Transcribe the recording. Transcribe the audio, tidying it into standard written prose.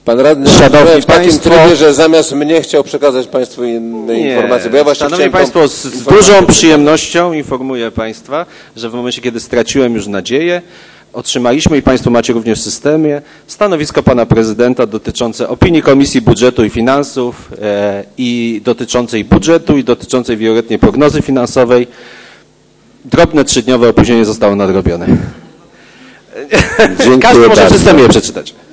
Pan radny w takim trybie, że zamiast mnie chciał przekazać Państwu inne informacje, bo ja właśnie Szanowni Państwo, z dużą przyjemnością informuję Państwa, że w momencie, kiedy straciłem już nadzieję, otrzymaliśmy i Państwo macie również w systemie stanowisko Pana Prezydenta dotyczące opinii Komisji Budżetu i Finansów i dotyczącej budżetu i dotyczącej wieloletniej prognozy finansowej. Drobne 3-dniowe opóźnienie zostało nadrobione. Każdy może w systemie je przeczytać.